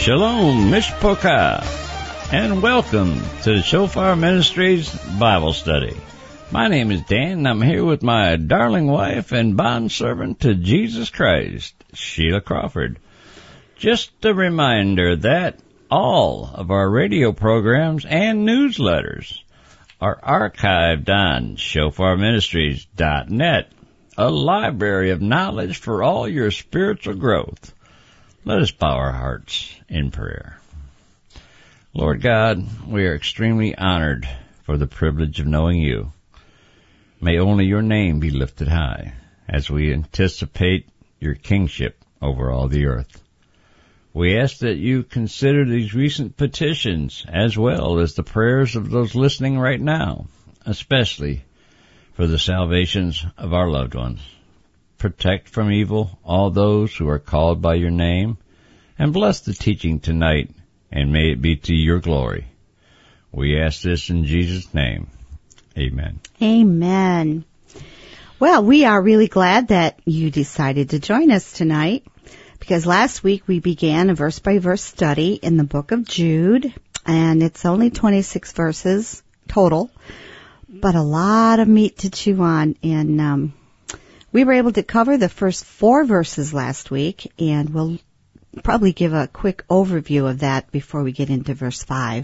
Shalom, Mishpocha, and welcome to the Shofar Ministries Bible Study. My name is Dan, and I'm here with my darling wife and bondservant to Jesus Christ, Sheila Crawford. Just a reminder that all of our radio programs and newsletters are archived on shofarministries.net, a library of knowledge for all your spiritual growth. Let us bow our hearts in prayer. Lord God, we are extremely honored for the privilege of knowing you. May only your name be lifted high as we anticipate your kingship over all the earth. We ask that you consider these recent petitions as well as the prayers of those listening right now, especially for the salvations of our loved ones. Protect from evil all those who are called by your name, and bless the teaching tonight, and may it be to your glory. We ask this in Jesus' name. Amen. Amen. Well, we are really glad that you decided to join us tonight, because last week we began a verse-by-verse study in the book of Jude, and it's only 26 verses total, but a lot of meat to chew on, and we were able to cover the first 4 verses last week, and we'll probably give a quick overview of that before we get into verse 5.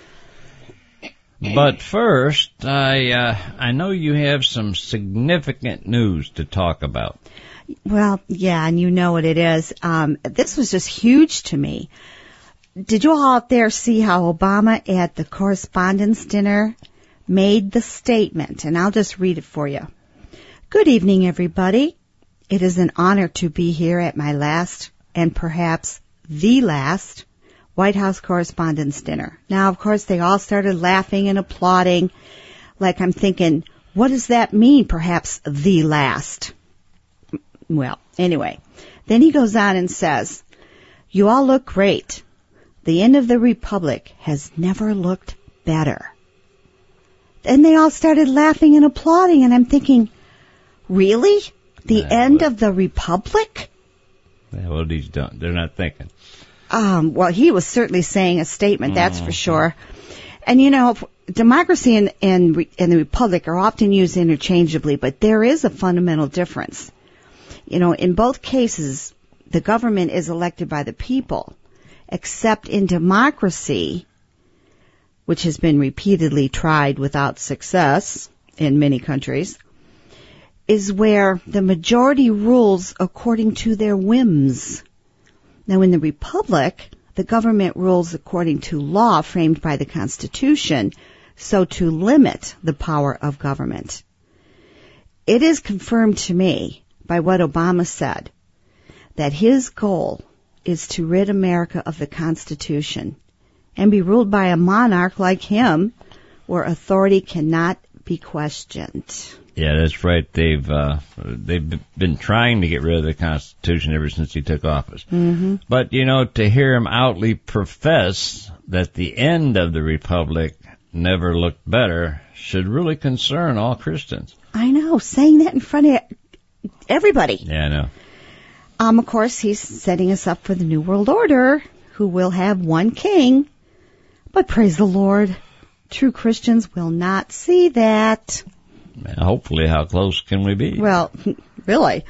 But first, I know you have some significant news to talk about. Well, yeah, and you know what it is. This was just huge to me. Did you all out there see how Obama at the Correspondents' Dinner made the statement? And I'll just read it for you. Good evening, everybody. It is an honor to be here at my last, and perhaps the last, White House Correspondents' Dinner. Now, of course, they all started laughing and applauding, like I'm thinking, what does that mean, perhaps the last? Well, anyway, then he goes on and says, you all look great. The end of the Republic has never looked better. And they all started laughing and applauding, and I'm thinking, really? The end of the Republic? Well, they're not thinking. Well, he was certainly saying a statement, that's for sure. And, you know, democracy and the Republic are often used interchangeably, but there is a fundamental difference. You know, in both cases, the government is elected by the people, except in democracy, which has been repeatedly tried without success in many countries, is where the majority rules according to their whims. Now, in the Republic, the government rules according to law framed by the Constitution, so to limit the power of government. It is confirmed to me by what Obama said, that his goal is to rid America of the Constitution and be ruled by a monarch like him, where authority cannot be questioned. Yeah, that's right. They've been trying to get rid of the Constitution ever since he took office. Mm-hmm. But, you know, to hear him outly profess that the end of the Republic never looked better should really concern all Christians. I know, saying that in front of everybody. Yeah, I know. Of course, he's setting us up for the New World Order, who will have one king. But praise the Lord, true Christians will not see that. Hopefully, how close can we be? Well, really.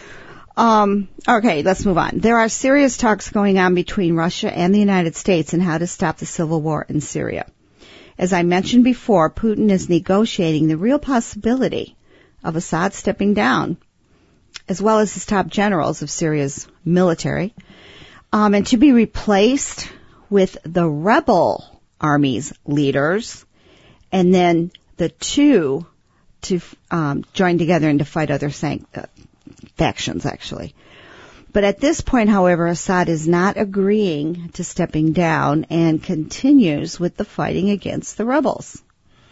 Okay, let's move on. There are serious talks going on between Russia and the United States on how to stop the civil war in Syria. As I mentioned before, Putin is negotiating the real possibility of Assad stepping down, as well as his top generals of Syria's military, and to be replaced with the rebel army's leaders, and then the two to join together and to fight other factions, actually. But at this point, however, Assad is not agreeing to stepping down and continues with the fighting against the rebels.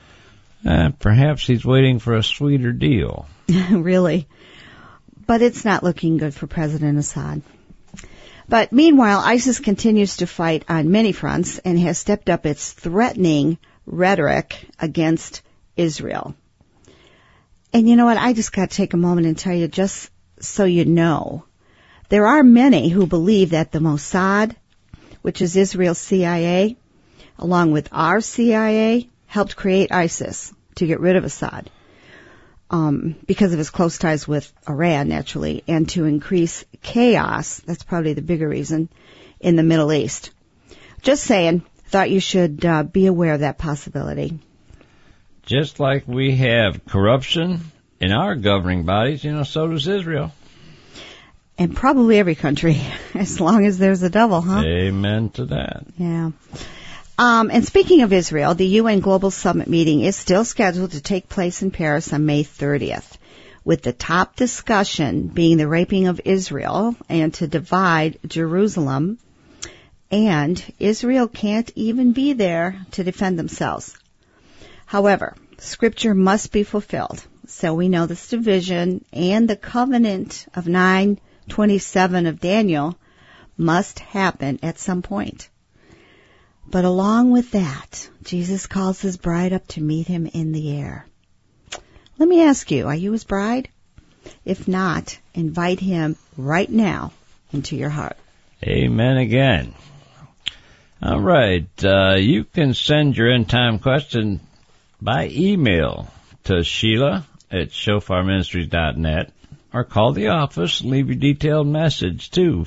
Perhaps he's waiting for a sweeter deal. Really. But it's not looking good for President Assad. But meanwhile, ISIS continues to fight on many fronts and has stepped up its threatening rhetoric against Israel. And you know what? I just got to take a moment and tell you, just so you know, there are many who believe that the Mossad which is Israel's CIA, along with our CIA, helped create ISIS to get rid of Assad because of his close ties with Iran, naturally, and to increase chaos, that's probably the bigger reason, in the Middle East. Just saying, thought you should be aware of that possibility. Just like we have corruption in our governing bodies, so does Israel. And probably every country, as long as there's a devil, huh? Amen to that. Yeah. And speaking of Israel, the UN Global Summit meeting is still scheduled to take place in Paris on May 30th, with the top discussion being the raping of Israel and to divide Jerusalem. And Israel can't even be there to defend themselves. However, Scripture must be fulfilled. So we know this division and the covenant of 9:27 of Daniel must happen at some point. But along with that, Jesus calls his bride up to meet him in the air. Let me ask you, are you his bride? If not, invite him right now into your heart. Amen again. All right, you can send your end time question by email to Sheila at shofarministries.net or call the office, leave your detailed message to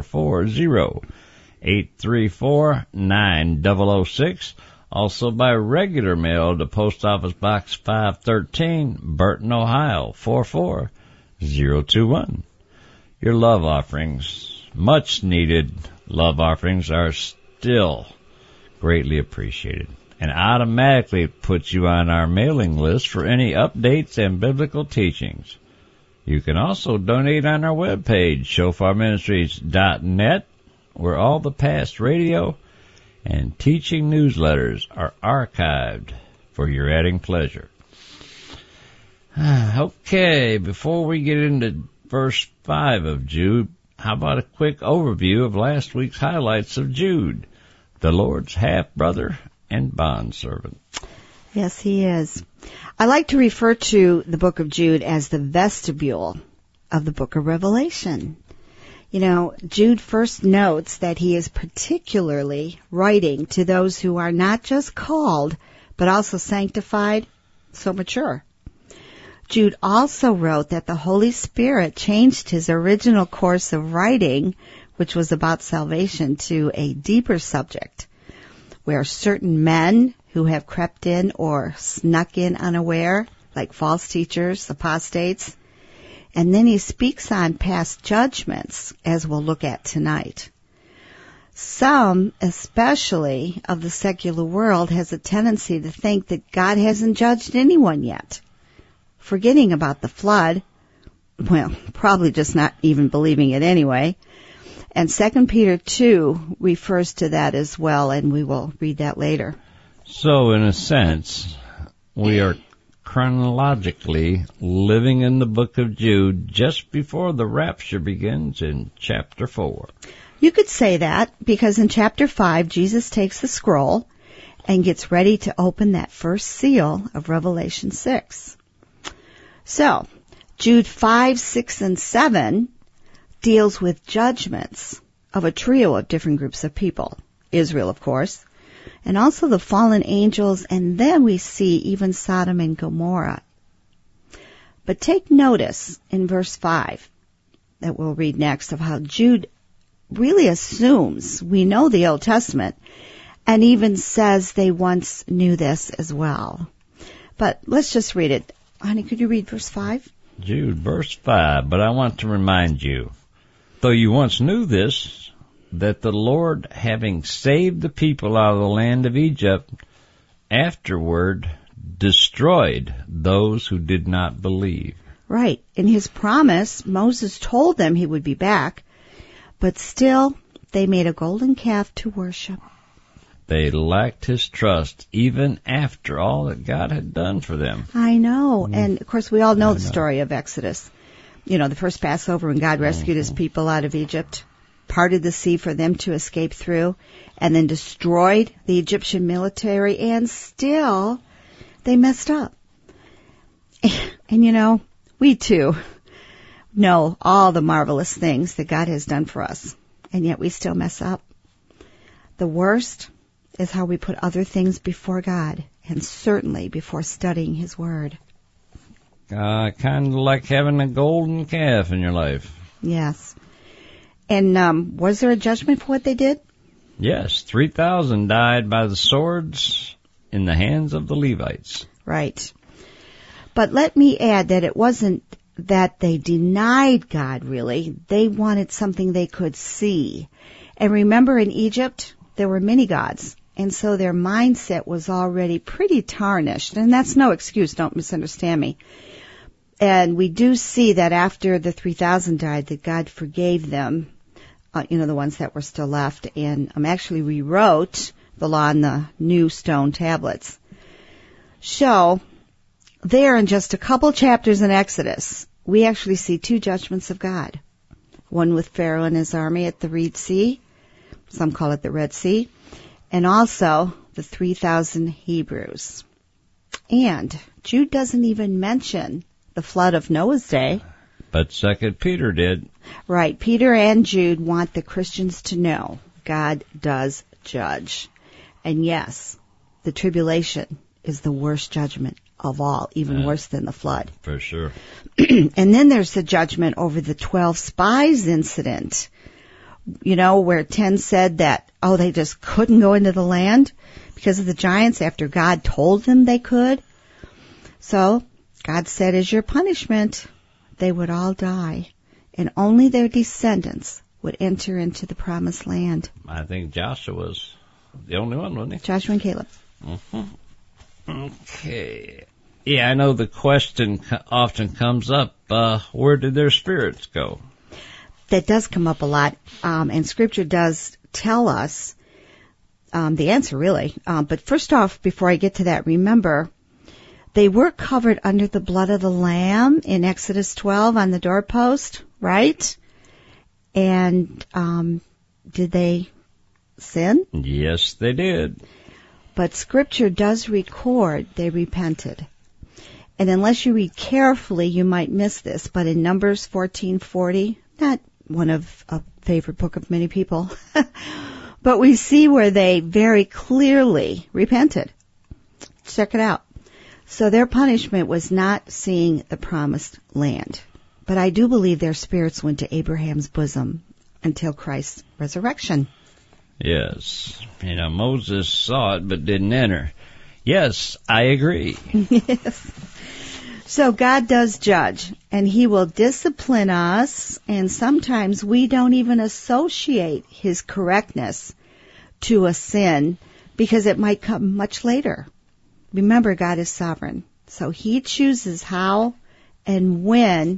440-834-9006. Also by regular mail to Post Office Box 513, Burton, Ohio, 44021. Your love offerings, much needed love offerings, are still greatly appreciated and automatically puts you on our mailing list for any updates and biblical teachings. You can also donate on our webpage, shofarministries.net, where all the past radio and teaching newsletters are archived for your adding pleasure. Okay, before we get into verse 5 of Jude, how about a quick overview of last week's highlights of Jude, the Lord's half-brother and bondservant? Yes, he is. I like to refer to the book of Jude as the vestibule of the book of Revelation. Jude first notes that he is particularly writing to those who are not just called, but also sanctified, so mature. Jude also wrote that the Holy Spirit changed his original course of writing, which was about salvation, to a deeper subject, where certain men who have crept in or snuck in unaware, like false teachers, apostates, and then he speaks on past judgments, as we'll look at tonight. Some, especially of the secular world, has a tendency to think that God hasn't judged anyone yet, forgetting about the flood, well, probably just not even believing it anyway. And 2 Peter 2 refers to that as well, and we will read that later. So, in a sense, we are chronologically living in the book of Jude just before the rapture begins in chapter 4. You could say that, because in chapter 5, Jesus takes the scroll and gets ready to open that first seal of Revelation 6. So, Jude 5, 6, and 7 deals with judgments of a trio of different groups of people. Israel, of course, and also the fallen angels, and then we see even Sodom and Gomorrah. But take notice in verse 5 that we'll read next of how Jude really assumes we know the Old Testament and even says they once knew this as well. But let's just read it. Honey, could you read verse 5? Jude, verse 5, but I want to remind you, though you once knew this, that the Lord, having saved the people out of the land of Egypt, afterward destroyed those who did not believe. Right. In his promise, Moses told them he would be back, but still they made a golden calf to worship. They lacked his trust even after all that God had done for them. I know. And, of course, we all know the story of Exodus. The first Passover when God rescued his people out of Egypt, parted the sea for them to escape through, and then destroyed the Egyptian military, and still they messed up. And we too know all the marvelous things that God has done for us, and yet we still mess up. The worst is how we put other things before God, and certainly before studying His Word. Kind of like having a golden calf in your life. Yes. And was there a judgment for what they did? Yes, 3,000 died by the swords in the hands of the Levites. Right. But let me add that it wasn't that they denied God, really. They wanted something they could see. And remember, in Egypt, there were many gods. And so their mindset was already pretty tarnished. And that's no excuse, don't misunderstand me. And we do see that after the 3,000 died, that God forgave them, the ones that were still left, and actually rewrote the law on the new stone tablets. So, there in just a couple chapters in Exodus, we actually see two judgments of God. One with Pharaoh and his army at the Red Sea, some call it the Red Sea, and also the 3,000 Hebrews. And Jude doesn't even mention the flood of Noah's day. But 2 Peter did. Right. Peter and Jude want the Christians to know God does judge. And yes, the tribulation is the worst judgment of all, even worse than the flood. For sure. And then there's the judgment over the 12 spies incident, where 10 said that, they just couldn't go into the land because of the giants after God told them they could. So God said, as your punishment, they would all die, and only their descendants would enter into the promised land. I think Joshua was the only one, wasn't he? Joshua and Caleb. Mm-hmm. Okay. Yeah, I know the question often comes up, where did their spirits go? That does come up a lot, and Scripture does tell us the answer, really. But first off, before I get to that, remember, they were covered under the blood of the Lamb in Exodus 12 on the doorpost, right? And did they sin? Yes, they did. But Scripture does record they repented. And unless you read carefully, you might miss this. But in Numbers 14:40, not one of a favorite book of many people, but we see where they very clearly repented. Check it out. So their punishment was not seeing the promised land. But I do believe their spirits went to Abraham's bosom until Christ's resurrection. Yes. Moses saw it but didn't enter. Yes, I agree. Yes. So God does judge, and He will discipline us, and sometimes we don't even associate His correctness to a sin because it might come much later. Remember, God is sovereign, so He chooses how and when,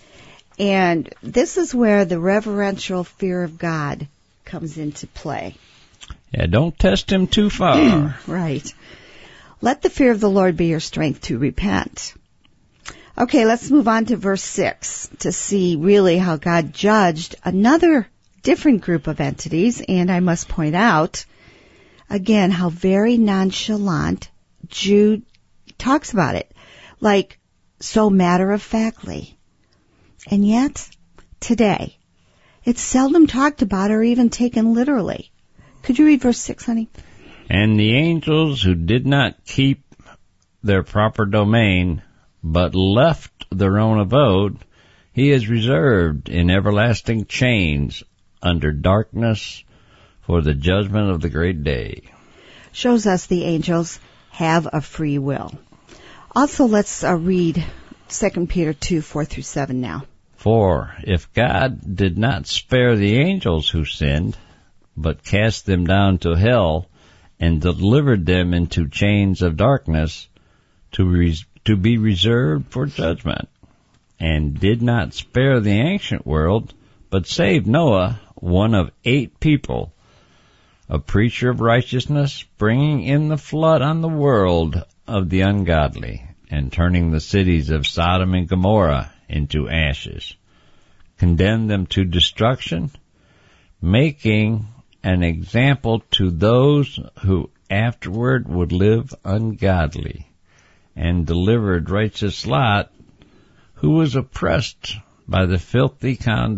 and this is where the reverential fear of God comes into play. Yeah, don't test Him too far. Right. Let the fear of the Lord be your strength to repent. Okay, let's move on to verse 6 to see really how God judged another different group of entities, and I must point out, again, how very nonchalant Jude talks about it, like so matter-of-factly. And yet, today, it's seldom talked about or even taken literally. Could you read verse 6, honey? And the angels who did not keep their proper domain, but left their own abode, He has reserved in everlasting chains under darkness for the judgment of the great day. Shows us the angels have a free will. Also, let's read 2 Peter 2:4-7 now. For if God did not spare the angels who sinned, but cast them down to hell and delivered them into chains of darkness to be reserved for judgment, and did not spare the ancient world, but saved Noah, one of 8 people, a preacher of righteousness, bringing in the flood on the world of the ungodly, and turning the cities of Sodom and Gomorrah into ashes, condemned them to destruction, making an example to those who afterward would live ungodly, and delivered righteous Lot, who was oppressed by the filthy conduct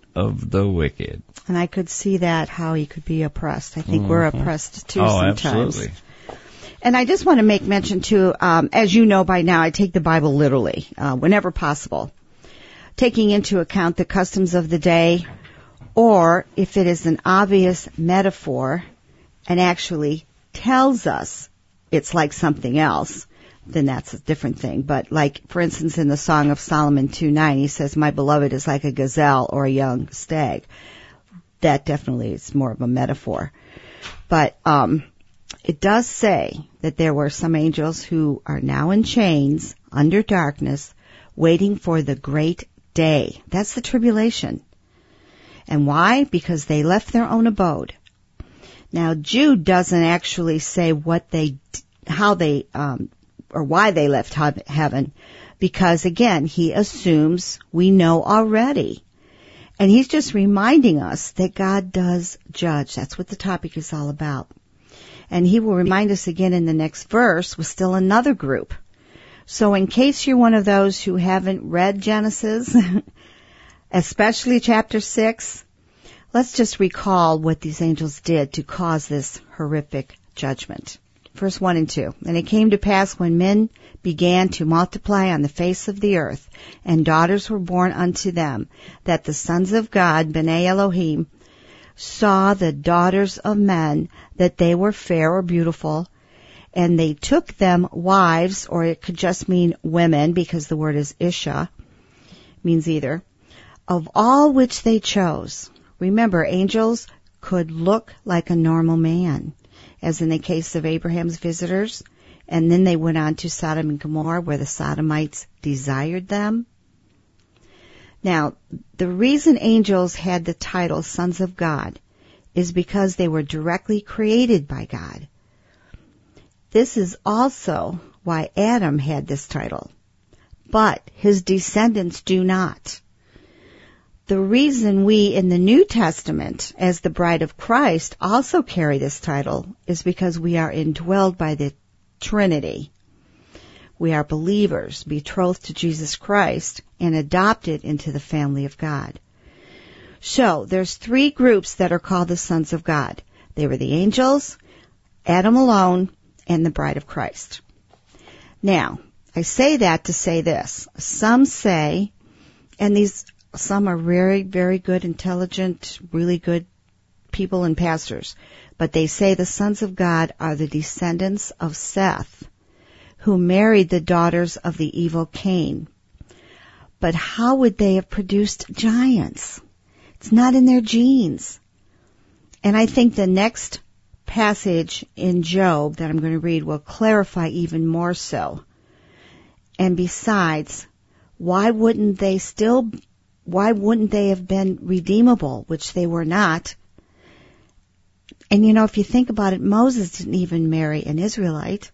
of the wicked. And I could see that, how he could be oppressed. I think we're oppressed too sometimes. Absolutely. And I just want to make mention too, as you know by now, I take the Bible literally, whenever possible, taking into account the customs of the day, or if it is an obvious metaphor and actually tells us it's like something else, then that's a different thing. But like, for instance, in the Song of Solomon 2:9, he says, "My beloved is like a gazelle or a young stag." That definitely is more of a metaphor. But it does say that there were some angels who are now in chains under darkness, waiting for the great day. That's the tribulation. And why? Because they left their own abode. Now, Jude doesn't actually say how they, or why they left heaven, because again, he assumes we know already. And he's just reminding us that God does judge. That's what the topic is all about. And he will remind us again in the next verse with still another group. So in case you're one of those who haven't read Genesis, especially chapter 6, let's just recall what these angels did to cause this horrific judgment. Verse 1 and 2. And it came to pass when men began to multiply on the face of the earth, and daughters were born unto them, that the sons of God, B'nai Elohim, saw the daughters of men, that they were fair or beautiful, and they took them wives, or it could just mean women, because the word is Isha, means either, of all which they chose. Remember, angels could look like a normal man, as in the case of Abraham's visitors, and then they went on to Sodom and Gomorrah, where the Sodomites desired them. Now, the reason angels had the title sons of God is because they were directly created by God. This is also why Adam had this title, but his descendants do not. The reason we in the New Testament, as the bride of Christ, also carry this title is because we are indwelled by the Trinity. We are believers, betrothed to Jesus Christ, and adopted into the family of God. So, there's 3 groups that are called the sons of God. They were the angels, Adam alone, and the bride of Christ. Now, I say that to say this. Some say, and some are very, very good, intelligent, really good people and pastors, but they say the sons of God are the descendants of Seth, who married the daughters of the evil Cain. But how would they have produced giants? It's not in their genes. And I think the next passage in Job that I'm going to read will clarify even more so. And besides, why wouldn't they have been redeemable, which they were not? And if you think about it, Moses didn't even marry an Israelite.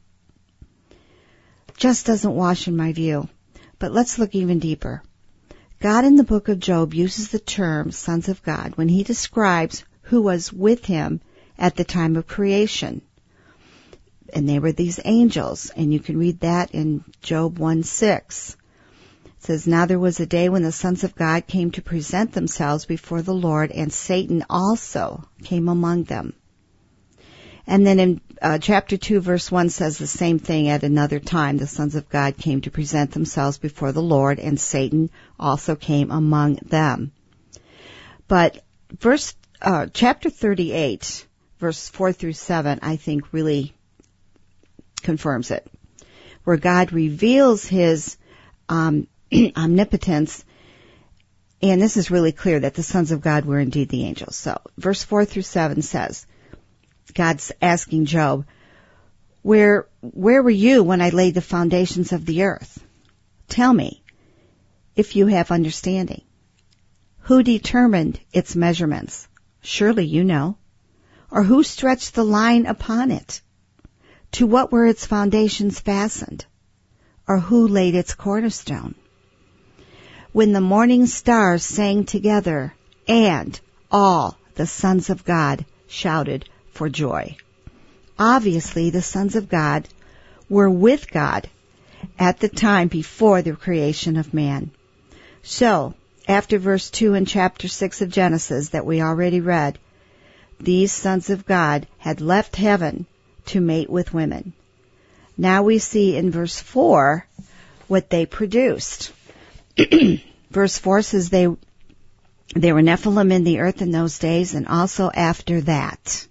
Just doesn't wash in my view. But let's look even deeper. God in the book of Job uses the term sons of God when he describes who was with him at the time of creation. And they were these angels, and you can read that in Job 1:6. It says, "Now there was a day when the sons of God came to present themselves before the Lord, and Satan also came among them." And then in chapter 2, verse 1 says the same thing at another time. The sons of God came to present themselves before the Lord, and Satan also came among them. But chapter 38, verse 4 through 7, I think really confirms it, where God reveals his omnipotence, and this is really clear that the sons of God were indeed the angels. So, verse 4 through 7 says, God's asking Job, where were you when I laid the foundations of the earth? Tell me, if you have understanding. Who determined its measurements? Surely you know. Or who stretched the line upon it? To what were its foundations fastened? Or who laid its cornerstone? When the morning stars sang together, and all the sons of God shouted for joy. Obviously, the sons of God were with God at the time before the creation of man. So, after verse 2 in chapter 6 of Genesis that we already read, these sons of God had left heaven to mate with women. Now we see in verse 4 what they produced. Verse 4 says they were Nephilim in the earth in those days, and also after that,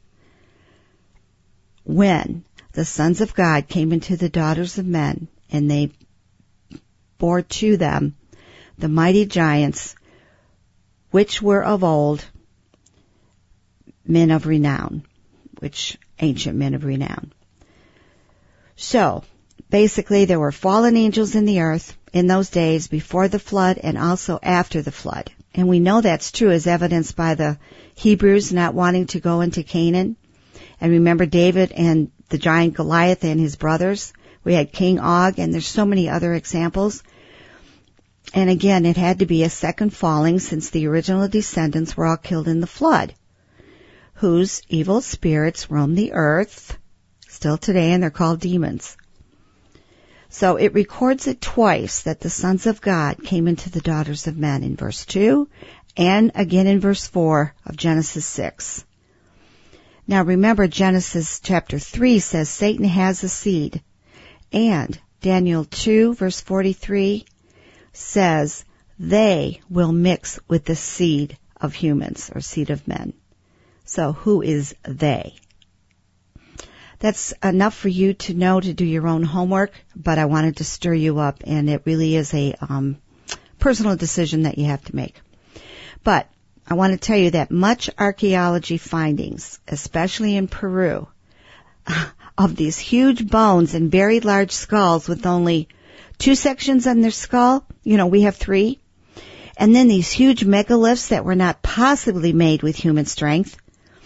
when the sons of God came into the daughters of men, and they bore to them the mighty giants, which were of old men of renown, ancient men of renown. So, basically, there were fallen angels in the earth in those days before the flood and also after the flood. And we know that's true as evidenced by the Hebrews not wanting to go into Canaan. And remember David and the giant Goliath and his brothers. We had King Og, and there's so many other examples. And again, it had to be a second falling since the original descendants were all killed in the flood, whose evil spirits roam the earth still today, and they're called demons. So it records it twice that the sons of God came into the daughters of men in verse 2 and again in verse 4 of Genesis 6. Now remember, Genesis chapter 3 says Satan has a seed, and Daniel 2 verse 43 says they will mix with the seed of humans or seed of men. So who is they? That's enough for you to know to do your own homework, but I wanted to stir you up, and it really is a personal decision that you have to make. But I want to tell you that much archaeology findings, especially in Peru, of these huge bones and very large skulls with only 2 sections on their skull, we have 3, and then these huge megaliths that were not possibly made with human strength.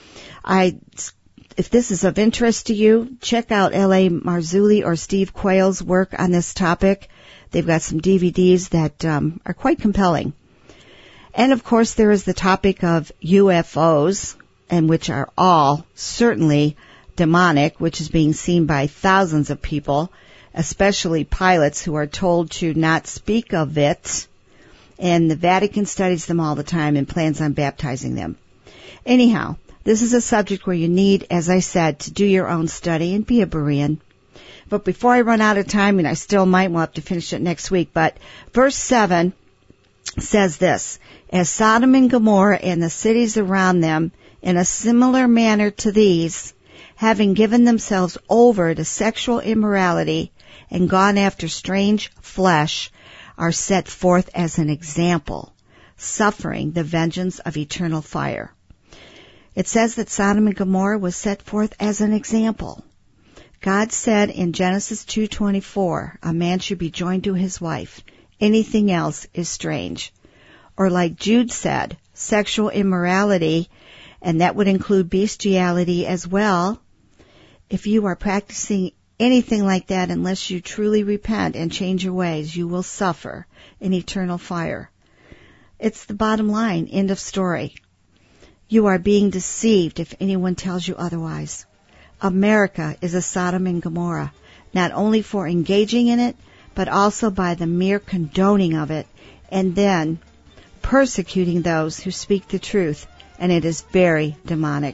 If this is of interest to you, check out L.A. Marzulli or Steve Quayle's work on this topic. They've got some DVDs that are quite compelling. And of course, there is the topic of UFOs, and which are all certainly demonic, which is being seen by thousands of people, especially pilots who are told to not speak of it. And the Vatican studies them all the time and plans on baptizing them. Anyhow, this is a subject where you need, as I said, to do your own study and be a Berean. But before I run out of time, and I still might, we'll have to finish it next week, but verse 7 says this, as Sodom and Gomorrah and the cities around them, in a similar manner to these, having given themselves over to sexual immorality and gone after strange flesh, are set forth as an example, suffering the vengeance of eternal fire. It says that Sodom and Gomorrah was set forth as an example. God said in Genesis 2:24, a man should be joined to his wife. Anything else is strange. Or like Jude said, sexual immorality, and that would include bestiality as well. If you are practicing anything like that, unless you truly repent and change your ways, you will suffer an eternal fire. It's the bottom line. End of story. You are being deceived if anyone tells you otherwise. America is a Sodom and Gomorrah, not only for engaging in it, but also by the mere condoning of it, and then persecuting those who speak the truth, and it is very demonic.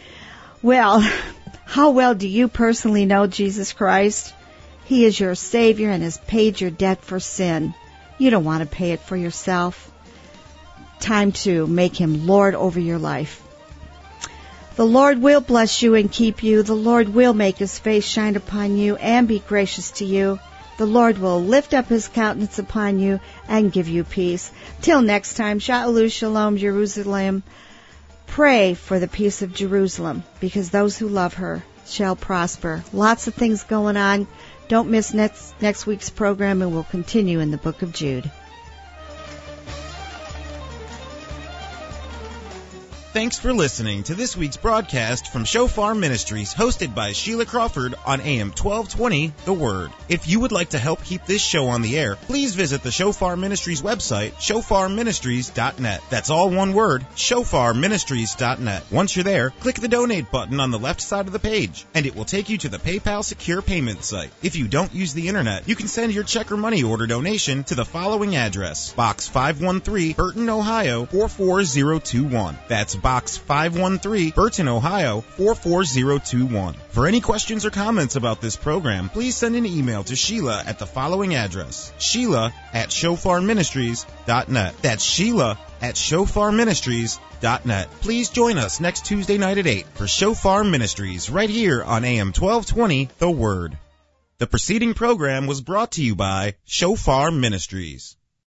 Well, how well do you personally know Jesus Christ? He is your Savior and has paid your debt for sin. You don't want to pay it for yourself. Time to make Him Lord over your life. The Lord will bless you and keep you. The Lord will make His face shine upon you and be gracious to you. The Lord will lift up His countenance upon you and give you peace. Till next time, Sha'alu Shalom, Jerusalem. Pray for the peace of Jerusalem, because those who love her shall prosper. Lots of things going on. Don't miss next week's program, and we'll continue in the book of Jude. Thanks for listening to this week's broadcast from Shofar Ministries, hosted by Sheila Crawford on AM 1220, The Word. If you would like to help keep this show on the air, please visit the Shofar Ministries website, shofarministries.net. That's all one word, shofarministries.net. Once you're there, click the donate button on the left side of the page, and it will take you to the PayPal secure payment site. If you don't use the internet, you can send your check or money order donation to the following address: Box 513, Burton, Ohio 44021. That's Box 513, Burton, Ohio 44021. For any questions or comments about this program, please send an email to Sheila at the following address: Sheila@shofarministries.net. That's Sheila@shofarministries.net. Please join us next Tuesday night at 8 for Shofar Ministries, right here on AM 1220, The Word. The preceding program was brought to you by Shofar Ministries.